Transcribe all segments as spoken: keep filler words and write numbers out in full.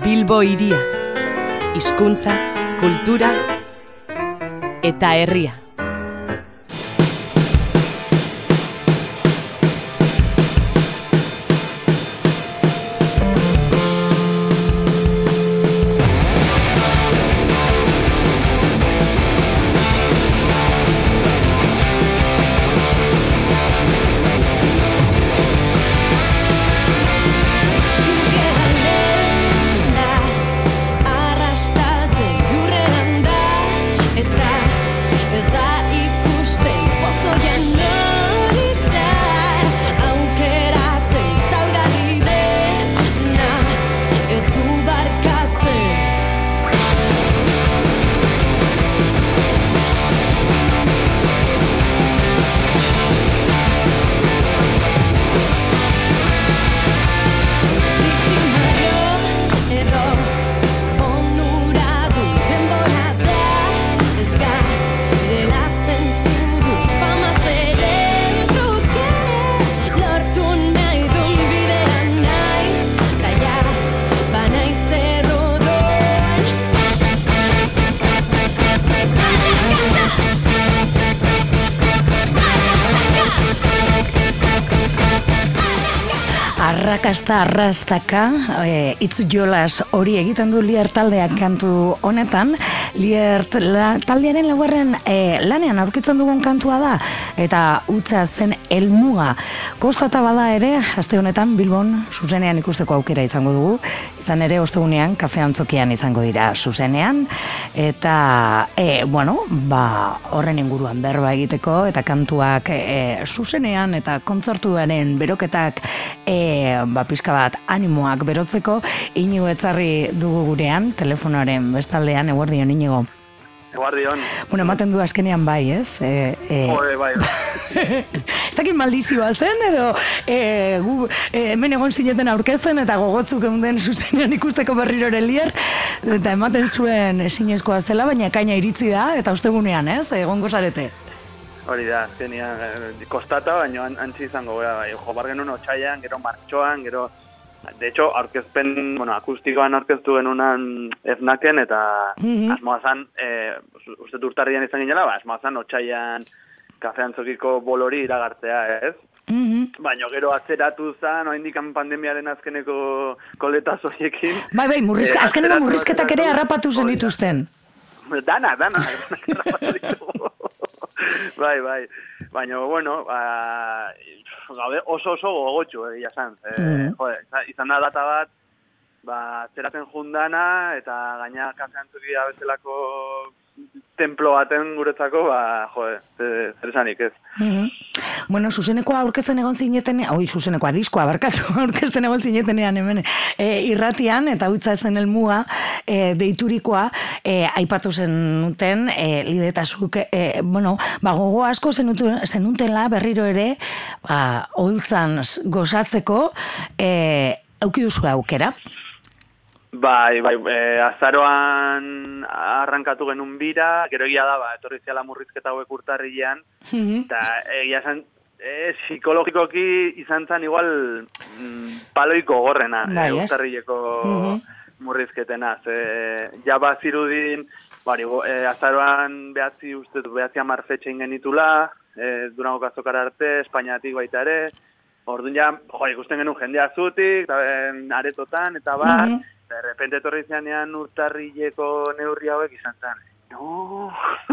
Bilbo hiria, hizkuntza, kultura eta herria. Arrakasta arrastaka, e, itz jolas hori egiten du Lier taldeak kantu honetan. Lier la, taldearen laugarren e, lanean aurkitzen dugun kantua da, eta utza zen helmuga. Kostata bada ere, aste honetan Bilbon zuzenean ikusteko aukera izango dugu. Izan ere, ostegunean, kafe antzokian izango dira zuzenean. Eta, e, bueno, ba, horren inguruan berba egiteko, eta kantuak e, zuzenean, eta kontzertuaren beroketak e, ba, pixka bat animoak berotzeko, Inigo Etzarri dugu gurean, telefonoaren bestaldean, eguerdion, Inigo. Eguardion. Bueno, ematen du azkenean bai, ez? E, e... Jode, bai. Ez dakit maldizioa zen, edo e, gu, e, hemen egon zineten aurkezten, eta gogotzuk eunden zuzenean ikusteko berriro ere Lier, eta ematen zuen ezinezkoa zela, baina ekaina iritzi da, eta ostegunean, ez? Egongo zarete. Hori da, azkenean, kostata, baina antzi izango, bai, jo, bar genuen otsailean, gero martxoan, gero... De hecho, aurkezpen, bueno, akustikoan aurkeztu genunan Eznaken, eta mm-hmm. asmoa zan, e, uste urtarrian izan ginela, ba, asmoa zan otxailan kafe antzokiko bolori iragartzea, ez? Mm-hmm. Baina gero atzeratu zan, oindikan pandemiaren azkeneko koleta zoiekin. Bai, bai, murrizke, e, azkeneko murrizketak ere harrapatu zen dituzten. Dana, dana, harrapatu ditugu. Bai, bai. Baina, bueno, ba, oso oso gogotxu, egia zan. E, mm. Jode, izan da data bat, ba, zeraten jundana, eta gaina kafe antzukia bezalako templo baten guretzako, ba, jode, zer esanik ez. Mm-hmm. Bueno, zuzenekoa aurkezten egon zineten, oi, zuzenekoa diskoa, barkatu, aurkezten egon zinetenean hemen e, irratian, eta utza ezen helmuga e, deiturikoa, e, aipatu zenuten, e, lidetazuk, e, bueno, ba, gogo asko zenutela berriro ere, ba, holtzan gozatzeko, e, auki duzu aukera. Bai, bai, e, azaroan arrankatu genuen bira, gero egia da, ba, etorri ziala murrizketa hauek urtarrilean, eta egia zan, e, psikologikoki izan zan igual mm, paloiko gorrena, bai, e, urtarrileko mm-hmm. murrizketena. Ze, ja bazirudin, bari, e, azaroan behatzi uste, behatzi amar fetxe ingenitula, e, Durango kazokara arte, Espainiatik baita ere, orduan ja, jo, ikusten genuen jendea zutik, aretotan, eta bar, mm-hmm. De repente etorri zanean urtarrileko neurri hauek izan zen. No.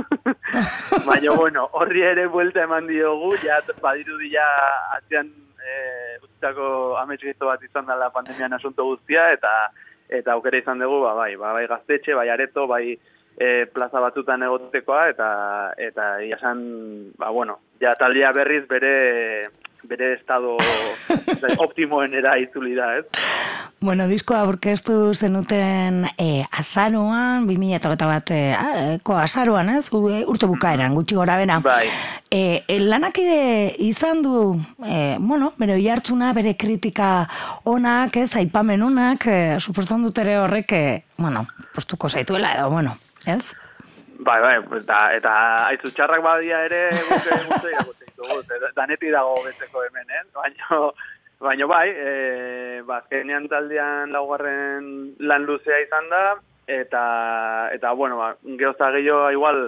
Baina, bueno, horri ere buelta eman diogu, ja badirudi ja atzean e, utzitako ametsgizo bat izan dela pandemian asunto guztia, eta eta aukera izan dugu, ba, bai, ba, bai gaztetxe, bai areto, bai e, plaza batzutan egotekoa, eta eta iasan, ba, bueno, ja taldea berriz bere bere estado optimoenera itzuli da, ez? Bueno, diskoa aurkeztu zenuten e, azaroan, bi mila hogeita bat e, ko azaroan, ez? Urte bukaeran, gutxi gora bera. Bai. E, lanakide izan du, e, bueno, bere oihartzuna, bere kritika onak, ez, aipamen onak, e, supostan dut ere horrek, e, bueno, postuko zaituela edo, bueno, ez? Bai, bai, eta, eta aizu txarrak badia ere, gute, gute, gute, gute, daneti dago beteko hemen, eh? Baina, baina bai, e, ba, azkenean taldean laugarren lan luzea izan da, eta, eta bueno, ba, geoza gehiago, igual,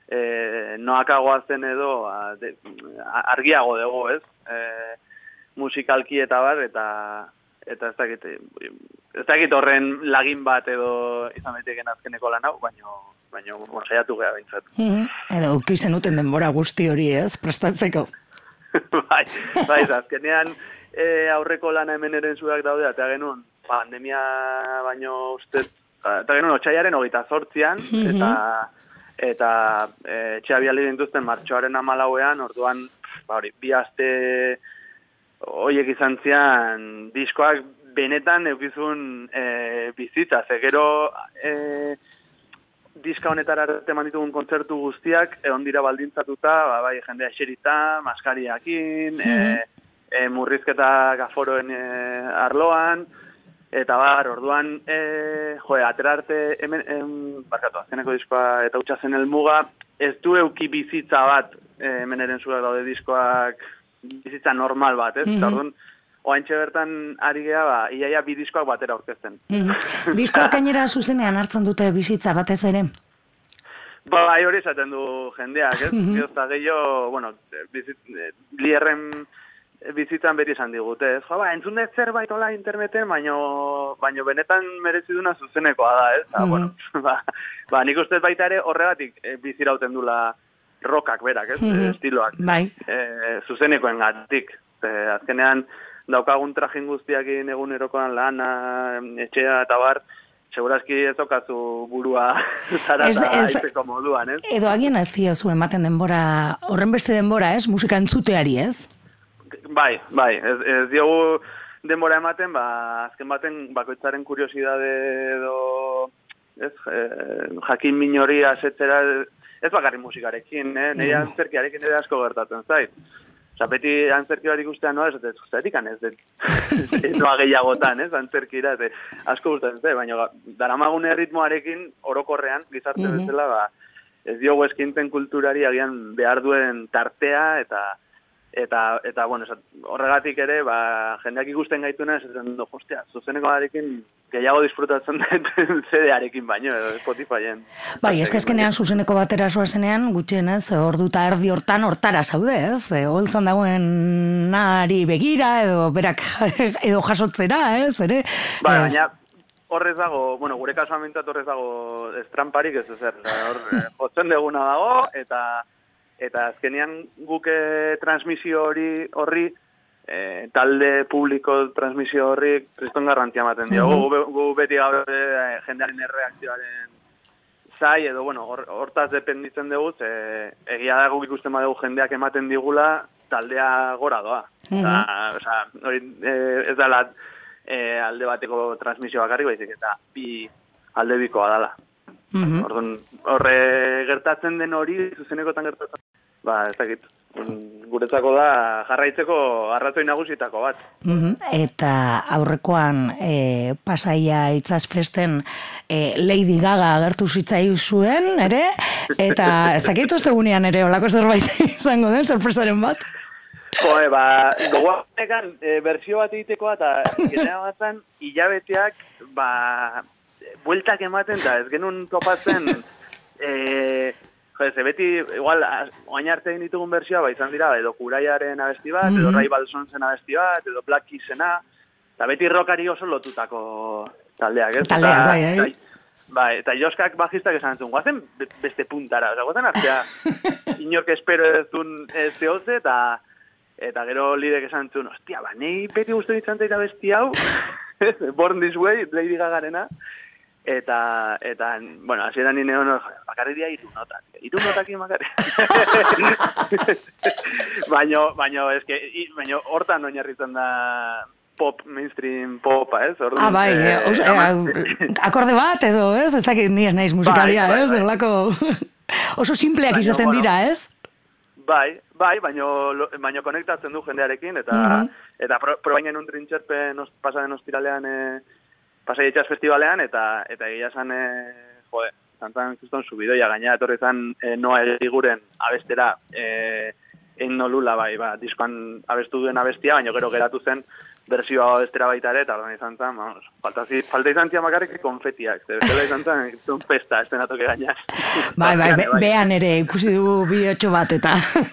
e, noakagoa zen edo, a, de, argiago dugu, ez? E, musikalki eta bar, eta, eta ez dakit, ez dakit horren lagin bat edo izan daiteken azkeneko lan hau, baina, baina, bueno, saiatu geha bintzat. Mm-hmm. Edo, ukizen uten denbora guzti hori, ez? Prestatzeko. bai, bai, azkenean e, aurreko lana hemen eren zuak daude, eta genuen pandemia baino uste, eta genuen otxaiaren hogeita zortzian, Mm-hmm. eta, eta e, txea biali dintuzten martxoaren amalauean, orduan, ba, hori, bi aste horiek izan zian, diskoak benetan eukizun e, bizitza, ze gero e, diska honetara arte eman ditugun kontzertu guztiak, egon dira baldintzatuta, ba, bai, jendea eserita, maskariakin, Mm-hmm. e, e, murrizketak aforoen e, arloan, eta bar, orduan, e, joe, atera arte, hemen, em, barkatu, azkeneko diskoa eta utxa zen helmuga, ez du euki bizitza bat, e, hemen eren zuak daude diskoak, bizitza normal bat, ez? Mm-hmm. Orduan, oaintxe bertan ari geha, ba, iaia bi diskoak batera aurkezten. Mm-hmm. Diskoak gainera zuzenean hartzen dute bizitza batez ere? Ba, bai hori esaten du jendeak, ez? Mm-hmm. Eta gehiago, bueno, bizit, lierren bizitzan beti esan digute, ez? Jo, ba, entzun dut zerbait hola interneten, baino, baino benetan merezi duna zuzenekoa da, ez? Mm-hmm. Bueno, ba, ba, nik uste baita ere horregatik e, bizirauten dula rockak berak, ez? Mm-hmm. Estiloak. Bai. E, zuzenekoen gatik. E, azkenean, daukagun trajen guztiakin egunerokoan lana, etxea eta bar, segurazki ez okazu burua zara eta aizeko moduan, ez? Edo agian ez diozu ematen denbora, horren beste denbora, ez? Musika entzuteari, ez? Bai, bai, ez, ez diogu denbora ematen, ba, azken baten bakoitzaren kuriosidade edo, ez, e, jakin minoria asetzera, ez bakarri musikarekin, eh? Nire mm. antzerkiarekin ere asko gertatzen zait. Osa, beti antzerki bat ikustean noa, ez dut, zaitik ez dut, ez noa gehiagotan, ez, antzerkira, ez asko gustatzen zait, baina daramagune ritmoarekin orokorrean, gizarte mm-hmm. bezala, ba, ez diogu eskintzen kulturari agian behar duen tartea, eta, eta, eta bueno, esat, horregatik ere, ba, jendeak ikusten gaituna, ez zen, do, hostia, zuzeneko arekin gehiago disfrutatzen dut C D-arekin baino, edo Spotifyen. Bai, ez azkenean zuzeneko batera zoazenean, gutxienez, ordu eta erdi hortan hortara zaude, ez? E, holtzan dagoen nari begira, edo berak edo jasotzera, ez? Ere? Bai, baina horrez dago, bueno, gure kasu amintzat horrez dago estramparik ez ezer. Hor, jotzen deguna dago, eta eta azkenean guke transmisio hori horri, E, talde publiko transmisio horri kriston garrantzia ematen dio. Mm-hmm. Gu, gu beti gaur e, jendearen erreakzioaren zai, edo, bueno, hortaz dependitzen dugu, e, egia da guk ikusten badugu jendeak ematen digula, taldea gora doa. Mm-hmm. Da, oza, hori, e, ez dala e, alde bateko transmisio bakarrik, baizik, eta bi alde bikoa dala. Mm-hmm. Orduan, horre gertatzen den hori, zuzenekotan gertatzen, ba, ez dakit. Guretzako da jarraitzeko arratoi nagusietako bat. Mm-hmm. Eta aurrekoan e, Pasaia itzazfesten e, Lady Gaga agertu zitzai zuen, ere? Eta ez dakit ostegunean ere olako zerbait izango den, sorpresaren bat? Joe, ba, gogoanekan e, berzio bat egiteko eta genera batzen hilabeteak ba, bueltak ematen da, ez genuen topatzen e, Ze beti, igual, oain arte egin ditugun bersioa, ba, izan dira, edo Kuraiaren abesti bat, mm-hmm. edo Ray Balsonsen abesti bat, edo Black Keysena, eta beti rockari oso lotutako taldeak, ez? Taldeak, bai, bai. Bai, eta Joskak bajistak esan entzun, guazen beste puntara, oza, guazen artea, inork espero ez duen zehoze, eta, eta gero lidek esan entzun, ostia, ba, nahi beti guztu ditzen daita besti hau, Born This Way, Lady Gagarena, Eta, eta, bueno, hasieran ni neon, bakarri dia hiru notak. Hiru notakin bakarri. baino, baino, eske, baino, hortan oinarritzen da pop, mainstream popa, ez? Orduan, ah, bai, eh, os, eh, akorde bat edo, ez? Ez dakit ni ez naiz musikaria, bai, ez? Bai, bai. Lako... Oso simpleak baino, izaten bueno, dira, ez? Bai, bai, baino, baino konektatzen du jendearekin, eta, mm-hmm. eta pro, probainen un trintxerpe nos, pasaden ostiralean, eh, Pasai Itxas Festivalean, eta eta egia zan, e, jode, zantzan juston subidoia, gaina etorri zan e, Noa Egiguren abestera, e, egin nolula, bai, ba, diskoan abestu duen abestia, baina gero geratu zen, bersioa estera baita ere, eta orduan izan zen, vamos, falta, falta izan zian bakarrik konfetiak, ze bestela izan zen, zun festa, estenatoke gainak. Bai, bai, be, behan ere ikusi dugu bideotxo bat, eta...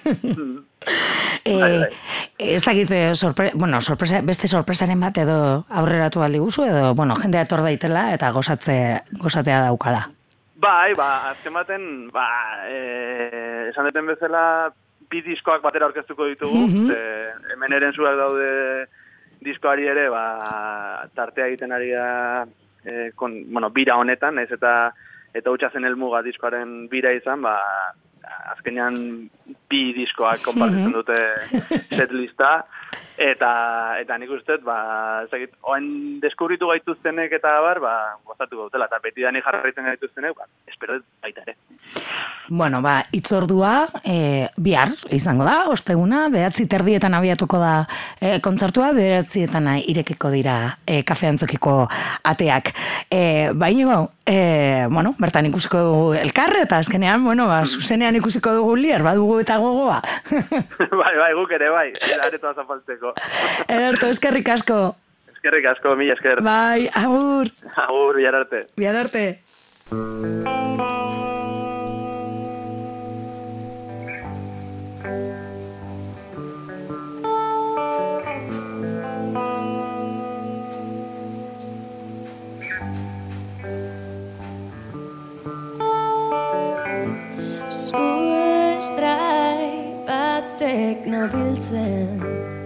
eh, ez dakit, sorpre, bueno, sorpresa, beste sorpresaren bat edo aurreratu aldi guzu, edo, bueno, jendea etor daitela, eta gozatze, gozatea daukala. Bai, ba, azken baten, ba, eh, esan deten bezala, bi diskoak batera orkestuko ditugu, mm-hmm. e, hemen eren zuak daude diskoari ere, ba, tartea egiten ari da, e, kon, bueno, bira honetan, ez eta eta utxazen helmuga diskoaren bira izan, ba, azkenean bi diskoak konpartitzen dute setlista, eta eta nik uste, ba, ezagit, oain deskubritu gaituztenek eta bar, ba, gozatu gautela, eta beti dani jarraitzen gaituztenek, ba, espero baita ere. Bueno, ba, itzordua e, bihar izango da, osteguna, behatzi terdietan abiatuko da e, kontzertua, bederatzietan irekiko dira e, kafeantzokiko ateak. E, Baina, e, bueno, bertan ikusiko dugu elkarre, eta azkenean, bueno, ba, zuzenean ikusiko dugu lier, badugu eta gogoa. Bai, bai, guk ere, bai, aretoa zapaltzeko. Ederto, eskerrik asko. Eskerrik asko, mila esker. Bai, agur. Agur, bihar arte. Bihar arte. Batek nabiltzen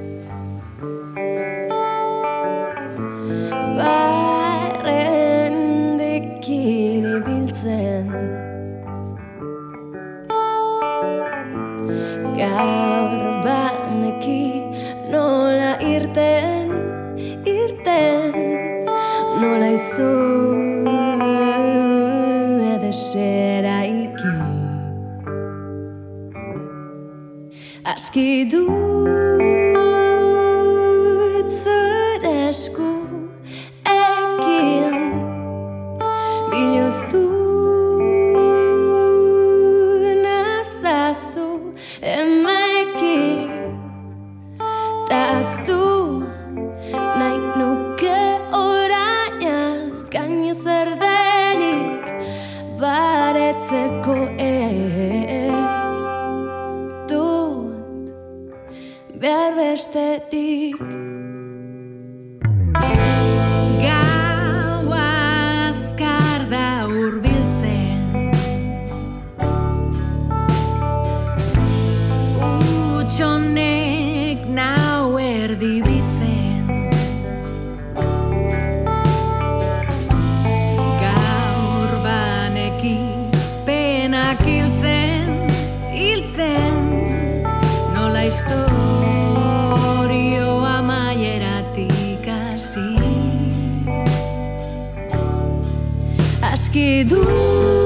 barrendik iribiltzen gaur baneki nola irten irten nola izu edesera iki aski dut zure esku ekin biluztu nazazu emeki taztu nahi nuke orainaz gaine zer denik baretzeko ez behar bestetik gau azkar da hurbiltzen utxonek nau erdibitzen gaur baneki penak hiltzen hiltzen nola isto aski du